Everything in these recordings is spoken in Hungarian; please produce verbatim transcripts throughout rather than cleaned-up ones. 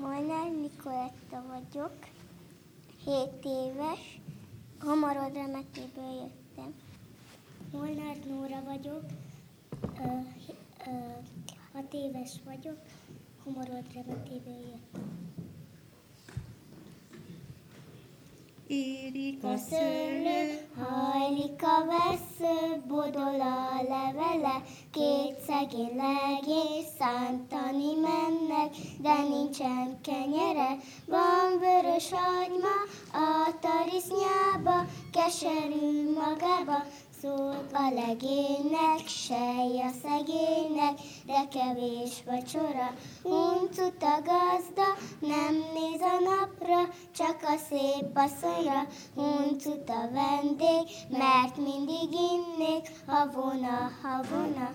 Molnár Nikoletta vagyok, hét éves, Hamarod Remetéből jöttem. Molnár Nóra vagyok, ö, ö, hat éves vagyok, Hamarod Remetéből jöttem. Érik a szőlő, hajlik a vesző, bodol a levele, két szegény legény szántani mennek, de nincsen kenyere, van vörös hagyma a tarisznyába, keserű magába, szól a legénynek, sej a szegénynek, de kevés vacsora. Huncut a gazda, nem néz a napra, csak a szép asszonyra. Huncut a vendég, mert mindig innék, havona, havona.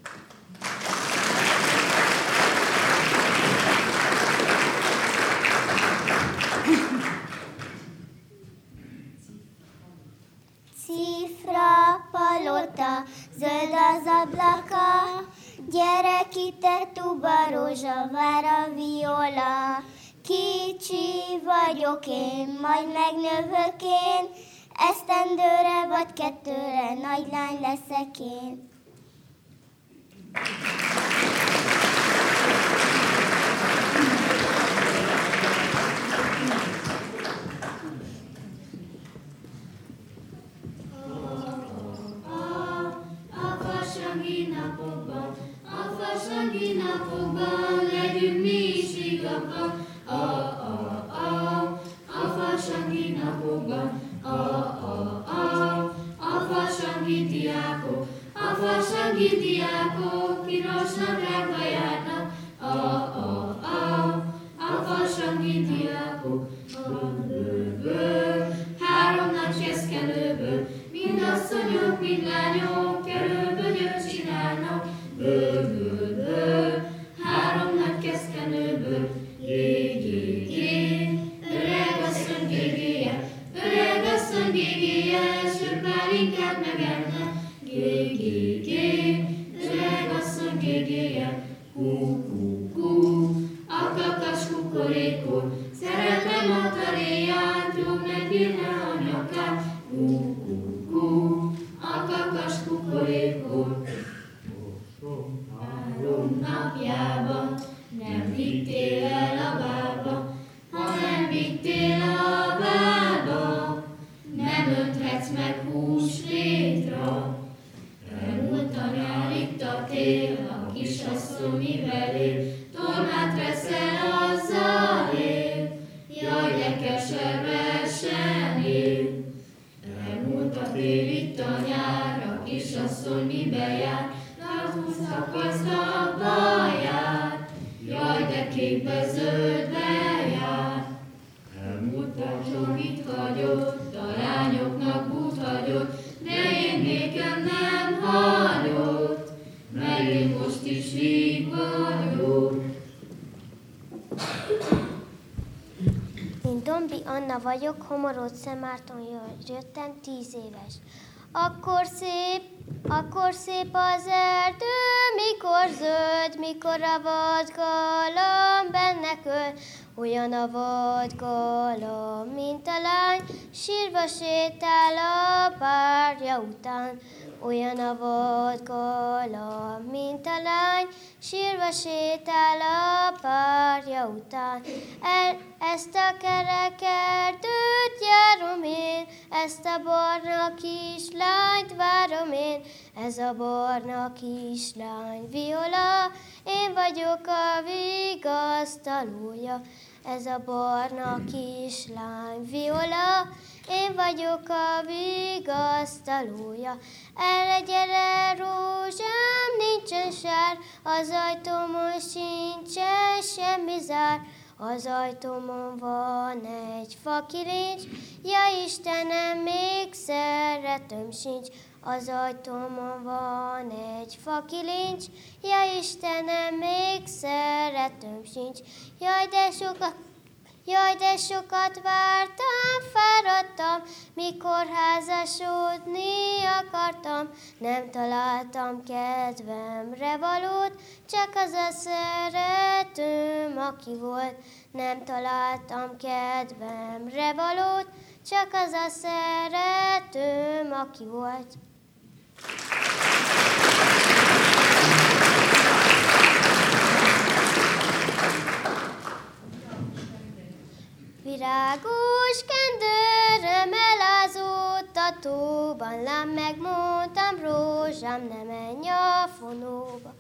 Cifra, palota, zöld az ablaka, gyere ki te tuba, rózsa, vár a viola. Kicsi vagyok én, majd megnövök én, esztendőre vagy kettőre nagy lány leszek én. A fasangi napokban legyünk mi is igazak. A, a, a, a fasangi napokban. A, a, a, a fasangi diákok. A fasangi diákok piros nadrágba járnak. A, a, a, a fasangi diákok. Ből, három nagy keszkenőből, mind asszonyok, mind lányok, kerülbögyöt csinálnak. Ből, ből, ből, három nagy keszkenőből, gé, gé, gé, öreg asszony gégéje, öreg asszony gégéje, sőt már inkább megenne. Gé, gé, gé, öreg asszony gégéje, kú, kú, kú, a kakas kukorékot, szeretem a taréját, jó megírne a nyakát. Kú, kú, kú, a kakas kukorékot. Három napjában nem vittél el a bába, ha nem vittél a bába, nem önthetsz meg húsvétra. Elmúlt a nyár, itt a tél, a kisasszony mivel él, tornát veszel, azzal él, jaj, de keservesen él. Elmúlt a tél, itt a nyár, a kisasszony miben jár, húztak gazdag baját, jaj, de kékbe zöldbe jár. Elmúlt a mit hagyott, a lányoknak út hagyott, de én nékem nem hagyott, mert én most is víg vagyok. Én Dombi Anna vagyok, Homorod-Szentmártonról jöttem, tíz éves. Akkor szép, akkor szép az erdő, mikor zöld, mikor a vadgalom benne köl. Olyan a vadgalom, mint a lány, sírva sétál a párja után. Olyan a vadgalom, mint a lány, sírva sétál a párja után. El, ezt a kerek erdőt járom én, ezt a barna kislányt várom én. Ez a barna kislány viola, én vagyok a vigasztalója. Ez a barna kislány viola, én vagyok a vigasztalója. Erre gyere, rózsám, nincsen sár, az ajtómon sincsen semmi zár. Az ajtómon van egy fakilincs, ja Istenem, még szeretőm sincs. Az ajtómon van egy fakilincs, ja Istenem, még szeretőm sincs. Jaj, de sok a, Jaj, de sokat vártam, fáradtam, mikor házasodni akartam. Nem találtam kedvemre valót, csak az a szeretőm, aki volt. Nem találtam kedvemre valót, csak az a szeretőm, aki volt. Virágos kendőröm elázott a tóban, lám megmondtam, rózsám, ne menj a fonóba.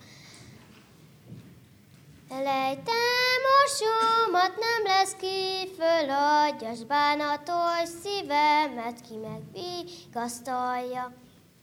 Elejtem a somat, nem lesz ki, föladjas bánatos szívemet, ki megvigasztalja.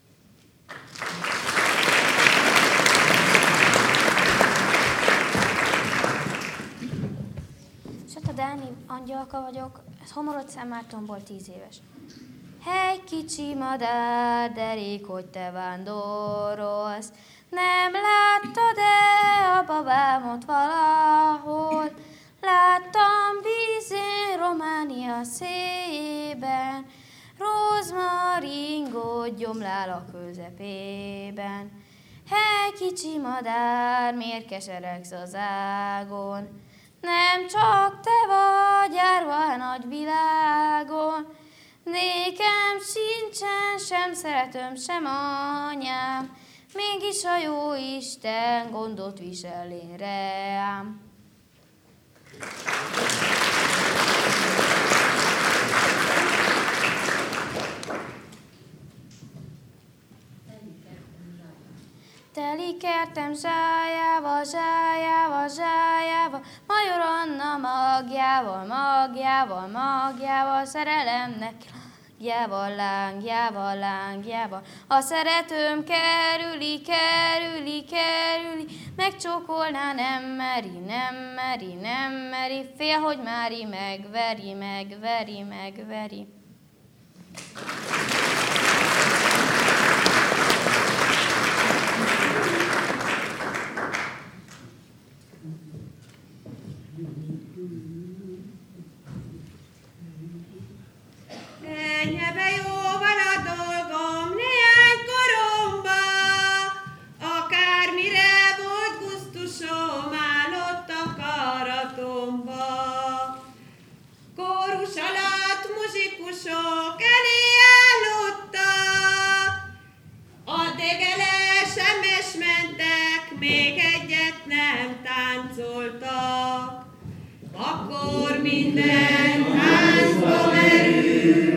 Sata Dáni angyalka vagyok, ez Homorod Szentmártonból tíz éves. Hely, kicsi madár, de rég, hogy te vándorolsz, nem láttad-e a babámot valahol? Láttam vízén Románia szében, rozmaringot gyomlál a közepében. Hely, kicsi madár, miért keseregsz az ágon? Nem csak te vagy járva a nagy világon, nékem sincsen sem szeretőm, sem anyám, mégis a jó Isten gondot visel én rám. Teli kertem zsájával, zsájával, zsájával, Major Anna magjával, magjával, magjával, szerelemnek lángjával, lángjával, lángjával. A szeretőm kerüli, kerüli, kerüli, megcsókolná, nem meri, nem meri, nem meri, fél, hogy Mári megveri, megveri, megveri. Menje be jóval a dolgom néhány koromba, akármire volt gusztusom, állott a karatomba. Kórus alatt muzsikusok elé állottak, addig el sem mentek, még egyet nem táncoltak. Akkor minden táncba merül,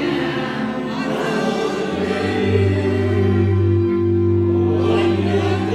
Oh,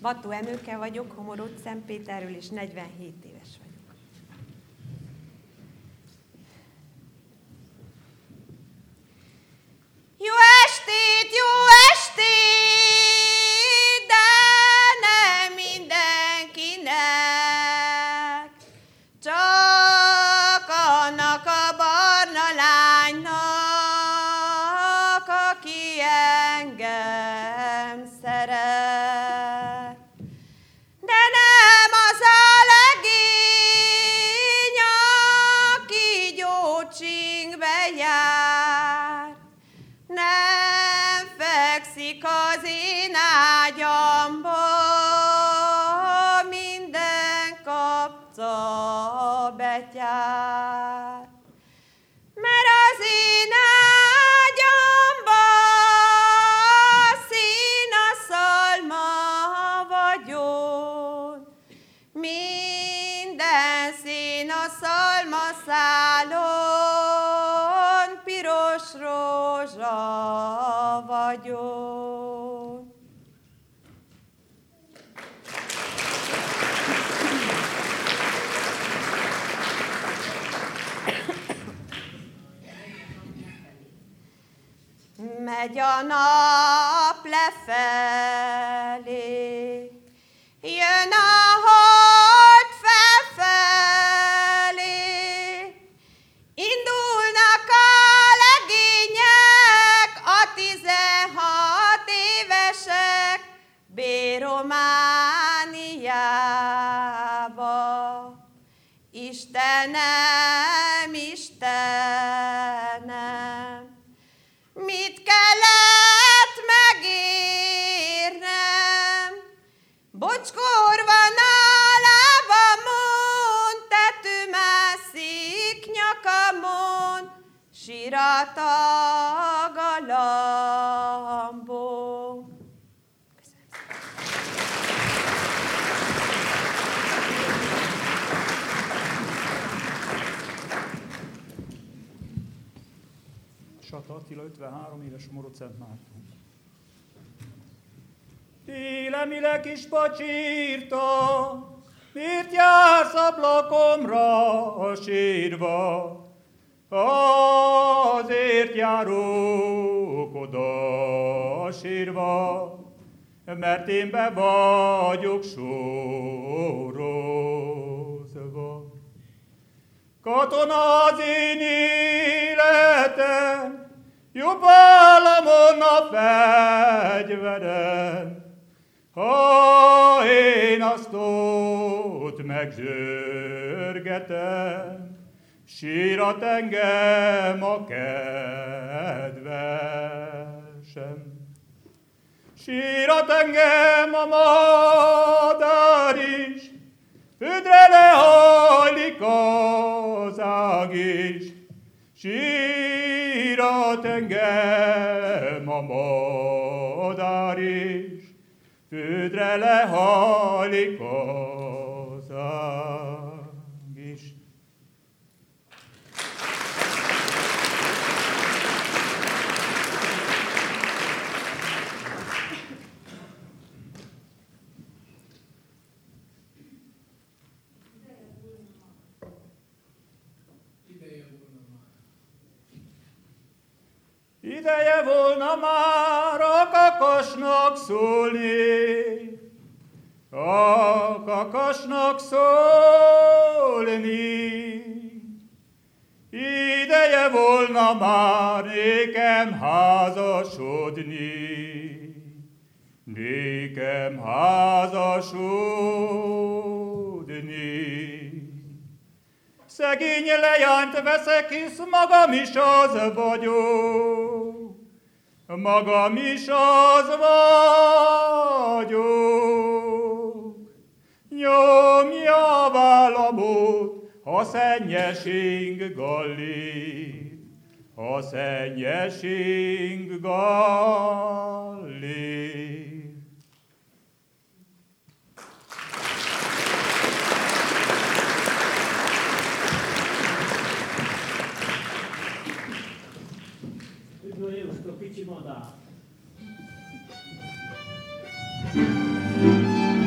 Mató Emőke vagyok, Homorod Szentpéterről, és negyvenhét éves vagyok. Jó estét, jó estét, de nem mindenkinek, csak annak a barna lánynak, aki engem szeret. De nem az a legény, aki gyógycsingbe jár, nem fekszik az én ágyamba, minden kapca betyár. Mert az én ágyamba szín a szalma vagyon, minden szín a szalma szálon, piros rózsa vagyon. Megy a nap lefelé, jön a hold felfelé, indulnak a legények, a tizenhat évesek B-Romániába. Istenem, Istenem, mit kellett megérnem? Bocskor van a lábamon, tető mászik nyakamon, síratag a lambom. Sata Attila, ötvenhárom éves, Homorod Szent Márton. Télemile kis pacsírta, miért jársz ablakomra sírva? Azért járok oda sírva, mert én be vagyok sorozva. Katona az én életem, jobb államon a fegyverem, ha én azt ott megzsörgetem, sírat engem a kedvesem. Sírat engem a madár is, földre lehajlik az ág is, sírat engem a madár is, földre lehajlik az ág is. Ideje volna már a kakasnak szólni, a kakasnak szólni. Ideje volna már nékem házasodni, nékem házasodni. Szegény lejányt veszek, hisz magam is az vagyok, magam is az vagyok. Nyomja a vállamot, ha szennyes ing gallit, ha szennyes ing gallit. Jóska, kicsi madár.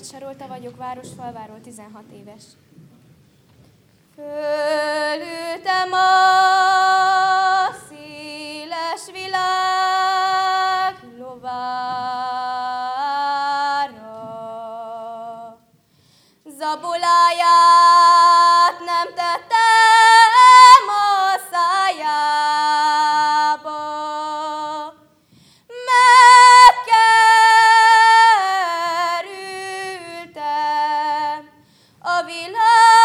Sarolta vagyok, Városfalváról, tizenhat éves. Fölültem a széles világ lovára. Zaboláját nem tettem a szájába. Megkerültem a világot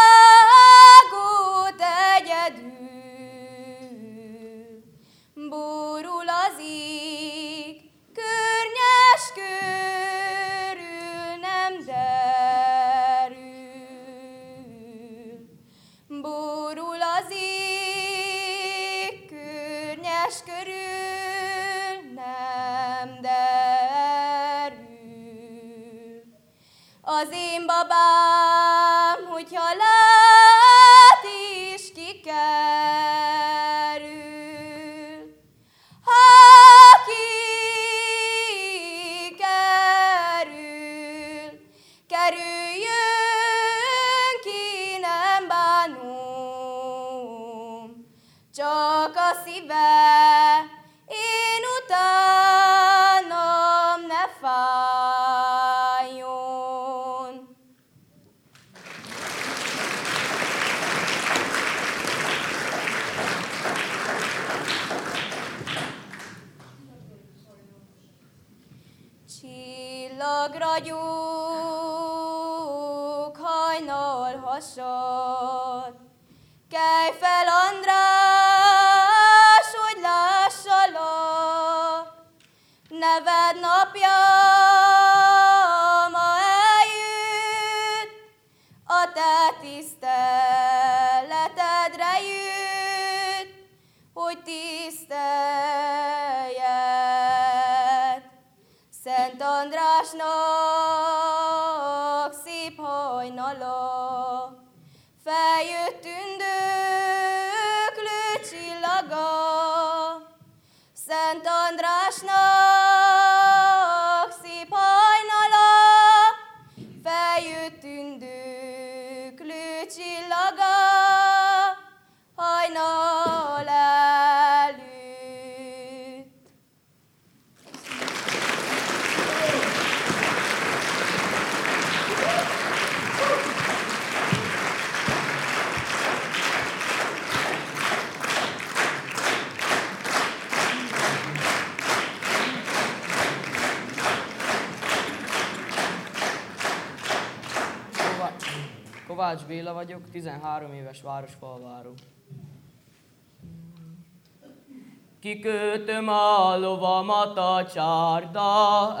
egyedül. Borul az ég, környes körül nem derül. Borul az ég, környes körül nem derül. Az én babám, hogyha lát is kikerül, ha kikerül, kerüljön ki, nem bánom, csak a szíve, én utánam ne fájjon. Csillagra gyúk, hajnal hasad, kelj fel, András, hogy lássalak. Neved napja ma eljött, a te tiszteletedre jött, hogy tiszteljed. Szent Andrásnak szép hajnala, feljött tündöklő csillaga. Szent Andrásnak szép hajnala, feljött tündöklő csillaga, hajnal előtt. Kovács Béla vagyok, tizenhárom éves, Városfalváról. Kikötöm a lovamat a csárda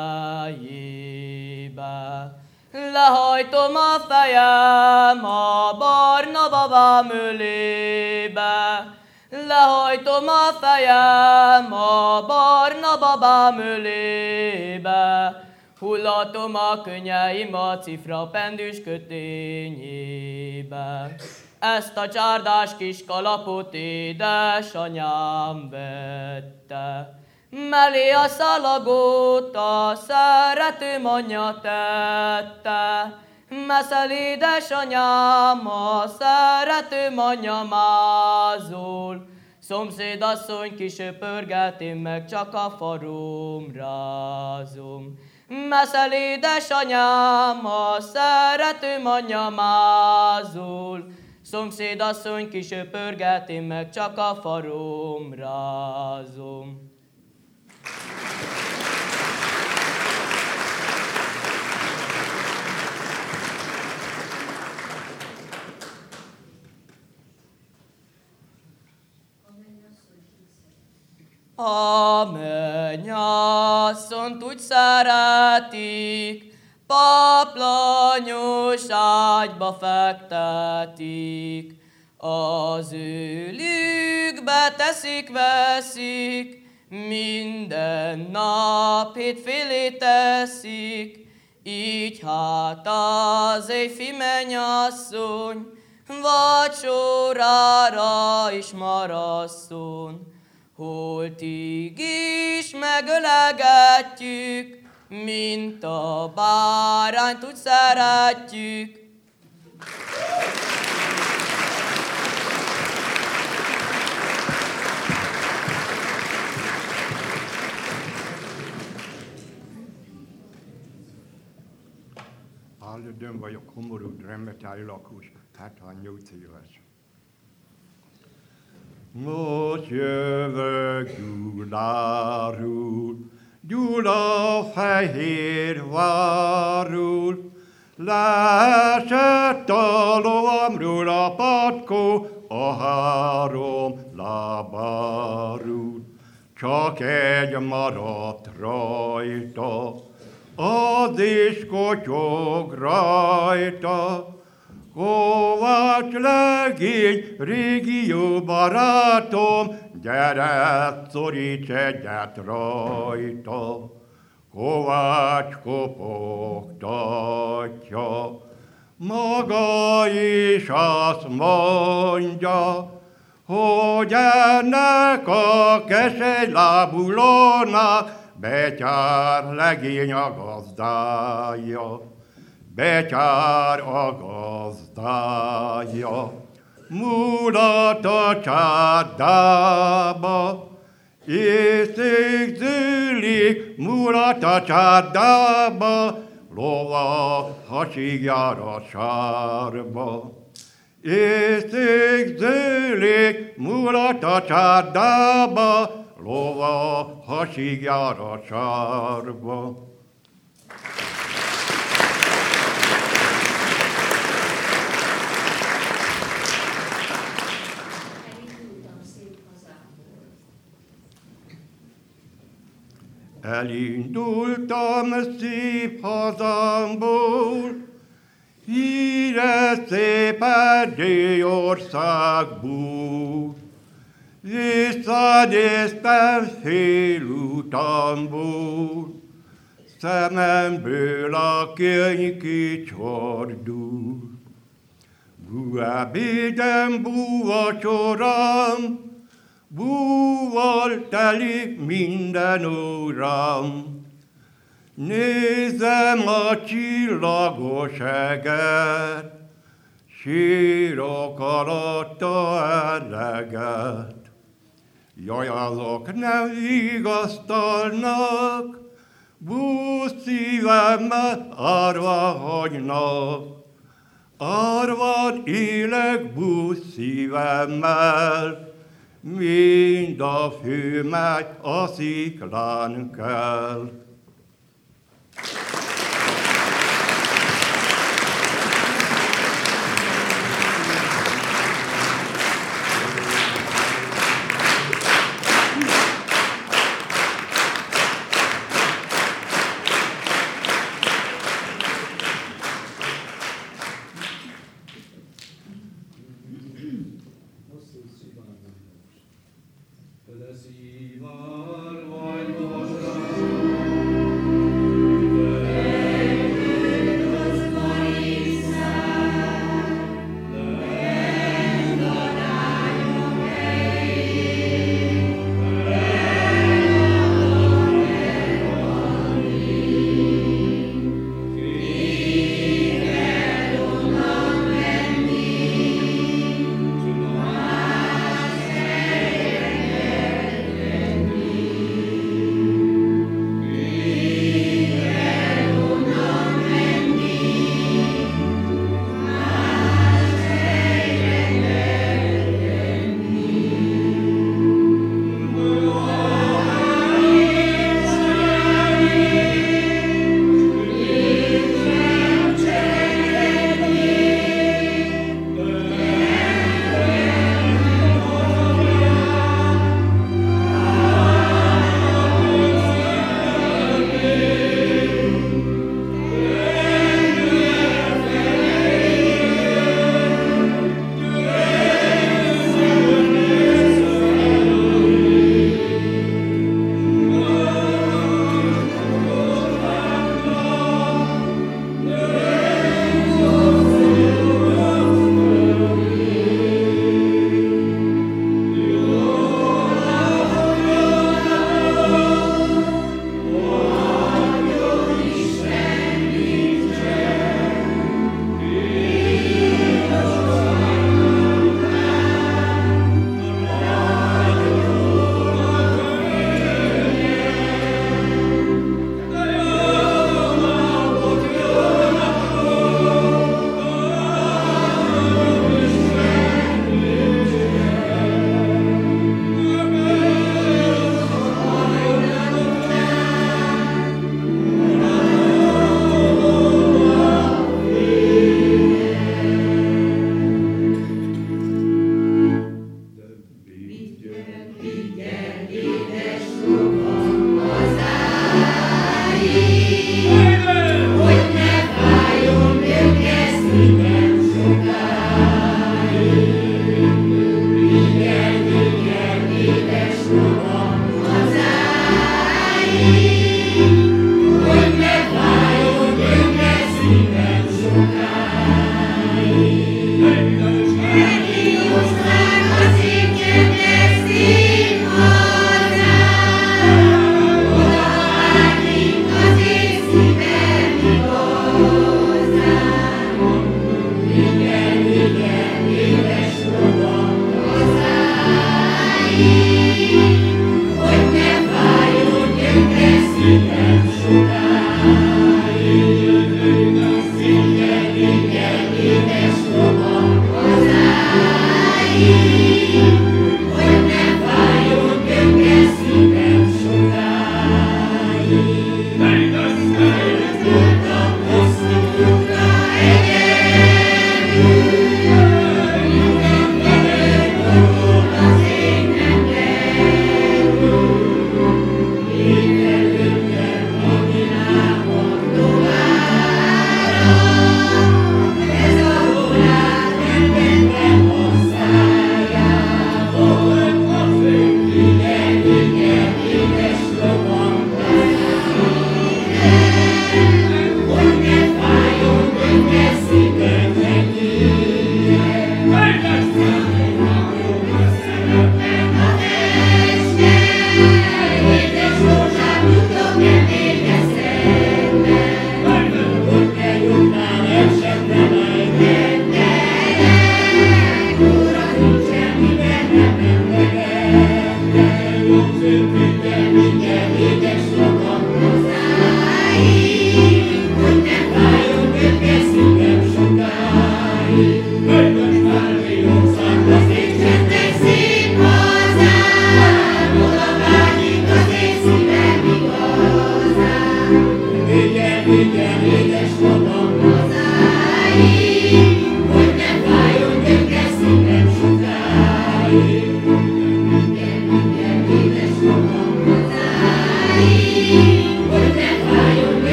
elejébe, lehajtom a fejem a barna babám ölébe, lehajtom a fejem a barna babám ölébe, hullatom a könnyeim a cifra pendűs kötényébe. Ezt a csárdás kis kalapot édesanyám vette, mellé a szalagot a szeretőm anyja tette. Meszel édesanyám, a szeretőm anyja mázol, szomszédasszony kisöpörget, én meg csak a farom rázom. Meszel édesanyám, a szeretőm anyja mázol, szomszédasszony kisöpörget, én meg csak a farom rázom. A mennyasszont úgy szeretik, paplanyos ágyba fektetik, az ölükbe teszik-veszik, minden nap hétfélé teszik, így hát az éjfi mennyasszony vacsorára is marasszon. Holtig is megölegetjük mint a bárányt úgy szeretjük. Áldön vagyok, homorú, remetály lakós, hetvennyolc éves. Most jövök Gyuláról, Gyula Fehérvárról, leesett a lovamról a patkó a három lábáról. Csak egy maradt rajta, az is kotyog rajta. Kovács legény, régi jó barátom, gyere, szoríts egyet rajta. Kovács kopogtatja, maga is azt mondja, hogy ennek a keselylábú lónak betyár legény a gazdája, betyár a gazdája. Mulat a csárdába, éjszék zűlik, mulat a csárdába, lova hasig jár a sárba. Éjszék zűlik, mulat a csárdába, lova hasig jár a sárba. Elindultam szép hazámból, híre szép Erdélyországból. Visszanéztem félútamból, szememből a könyv kicsordul. Búebédem, búvacsoram, búval telik minden óram. Nézem a csillagos eget, sírok alatta eleget. Jaj, azok nem vigasztalnak, búsz szívemmel árva hagynak. Árvan élek búsz szívemmel, mind a fő megy a sziklán kell. Zöld